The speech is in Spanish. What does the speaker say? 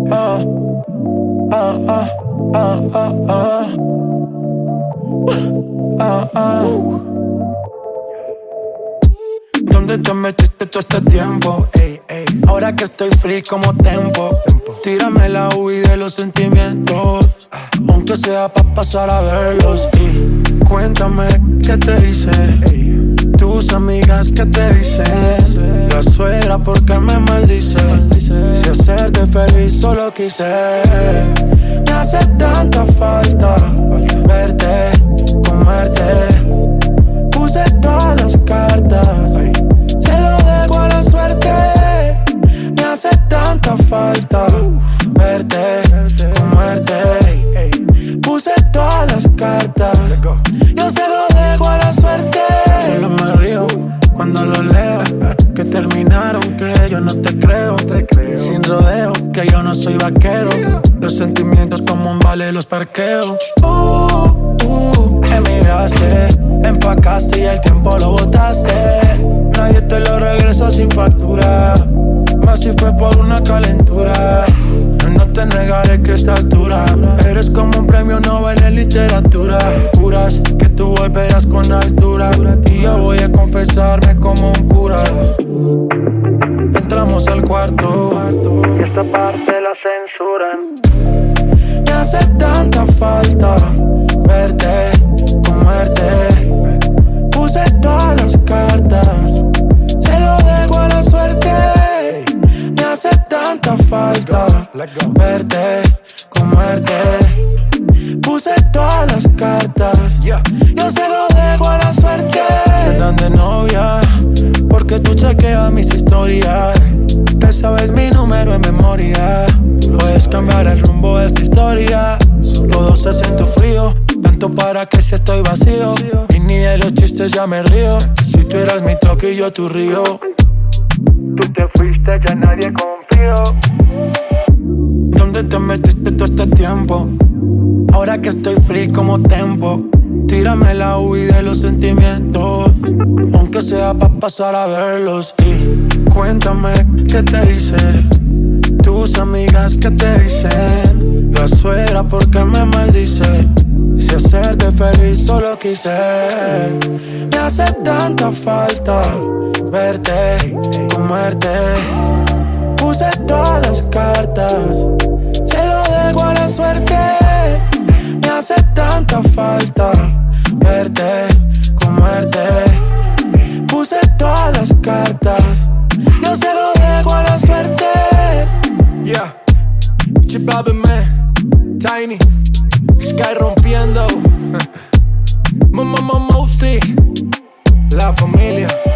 Ah, ah, ah, ah, ah, ah. Ah, ah. ¿Dónde te metiste todo este tiempo? Ey, ey. Ahora que estoy free como tempo, tírame la UI de los sentimientos, aunque sea pa' pasar a verlos. Y cuéntame qué te hice, ey. Tus amigas qué te dicen, la suegra por qué me maldice. Si hacerte feliz solo quise. Me hace tanta falta verte, comerte. Puse todas las cartas, se lo dejo a la suerte. Me hace tanta falta verte, comerte. Puse todas las cartas, yo se lo dejo a la suerte. Solo me río cuando lo leo, que terminaron, que yo no te creo. Sin rodeo, que yo no soy vaquero. Los sentimientos como un vale los parqueo. Emigraste, empacaste y el tiempo lo botaste. Nadie te lo regresa sin factura, más si fue por una calentura. No te negaré que estás dura, eres como un premio Nobel en literatura. Juras que tú volverás con altura, y yo voy a confesarme como un cura. Entramos al cuarto y esta parte la censuran. Me hace tanta falta verte, comerte. Puse todas las cartas, se lo dejo a la suerte. Me hace tanta falta verte, comerte. Puse todas las cartas, yo se lo dejo a la suerte. Se dan de novia porque tú chequeas mis historias. Te sabes mi número en memoria. Puedes cambiar el rumbo de esta historia. Todo se siente frío, tanto para que si estoy vacío. Y ni de los chistes ya me río. Si tú eras mi toque y yo tu río. Tú te fuiste, ya nadie confió. ¿Dónde te metiste todo este tiempo? Ahora que estoy free como tempo, tírame la UI de los sentimientos, aunque sea pa' pasar a verlos. Y cuéntame qué te hice, tus amigas qué te dicen, la suegra por qué me maldice. Si hacerte feliz solo quise. Me hace tanta falta verte, comerte. Puse todas las cartas, se lo dejo a la suerte. Me hace tanta falta verte, comerte. Puse todas las cartas, yo se lo dejo a la suerte. Yeah, Chibabeme, Tiny, Sky rompiendo. Mosty, la familia.